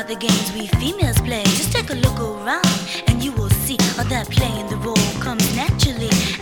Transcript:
about the games we females play. Just take a look around and you will see that playing the role comes naturally.